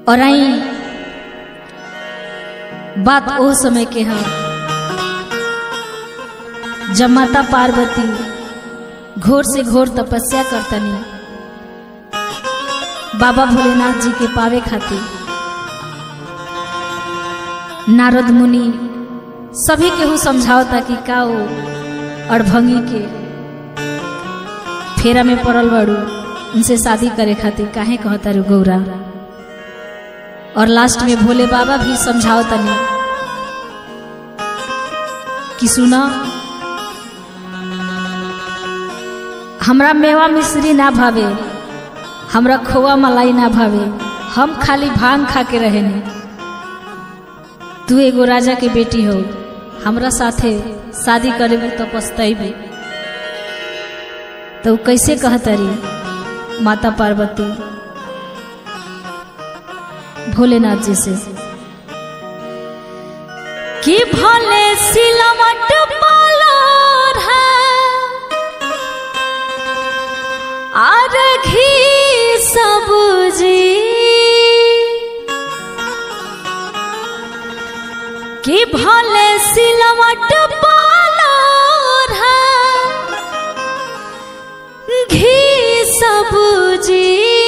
और आई बात ओ समय के हाँ जब माता पार्वती घोर से घोर तपस्या करतनी बाबा भोलेनाथ जी के पावे खातिर। नारद मुनि सभी केहू समझावता कि का वो अड़भंगी के फेरा में पड़ल बड़ू, उनसे शादी करे खातिर काहे कहता रू गौरा। और लास्ट में भोले बाबा भी समझावतनी कि सुना, हमरा मेवा मिश्री ना भावे, हमरा खोआ मलाई ना भावे, हम खाली भांग खा के रहेने। तू एगो राजा के बेटी हो, हमरा साथे शादी करेबू तो पछताइबू। तो कैसे कहतरी माता पार्वती भोलेनाथ जी से कि भले सिलवट पालोर है आर घी सब्जी, कि भले सिलवट पालोर है घी सब्जी,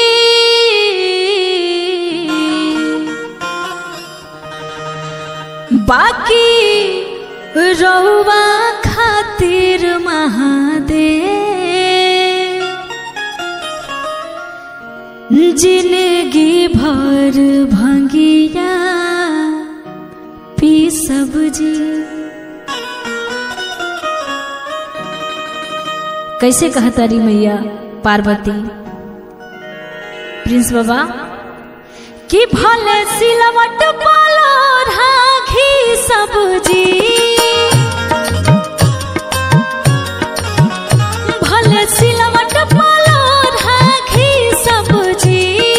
बाकी रउआ खातिर महादेव जिंदगी भर भंगिया पी सब्जी। कैसे कहता री मैया पार्वती प्रिंस बाबा कि भले सिलवट पालोर घी सब्जी, भले सिलवट पालोर घी सब्जी,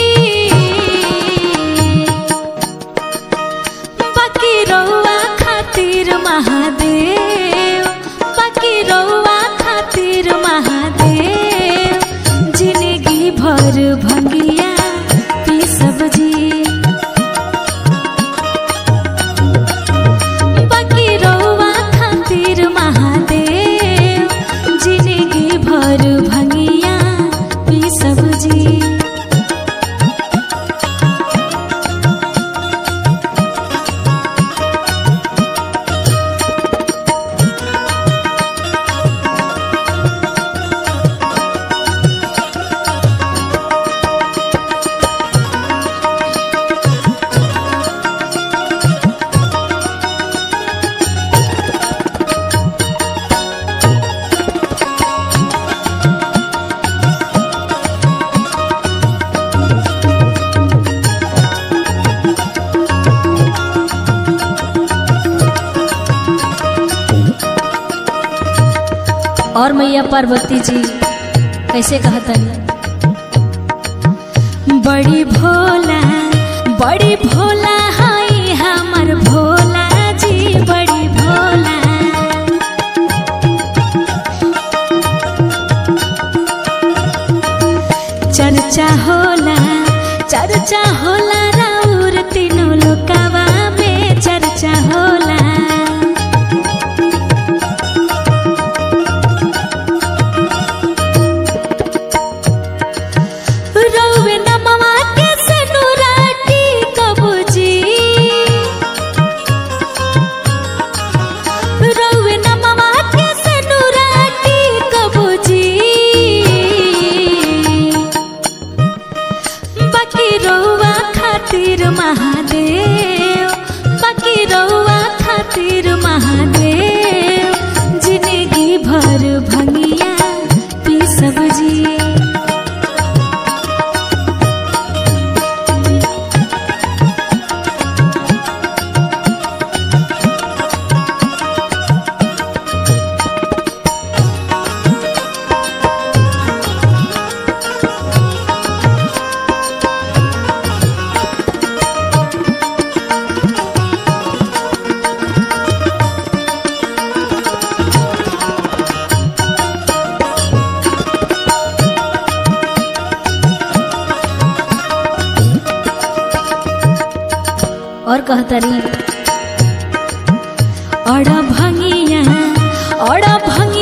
बाकी रउआ खातिर महादेव, बाकी रउआ खातिर महादेव जिंदगी भर भंगिया पी सब्जी, बाकी रउआ खातिर महादेव जिंदगी भर भंगिया पी सब्जी। और मैया पार्वती जी कैसे कहतनी बड़ी भोला हाई हमर भोला जी, बड़ी भोला चर्चा होला राउर तीनों लोकवा में चर्चा होला। महादेव, बाकी रउआ खातिर महादेव जिंदगी भर भंगिया पी सब्जी। और कहतरी अड़ा भंगिया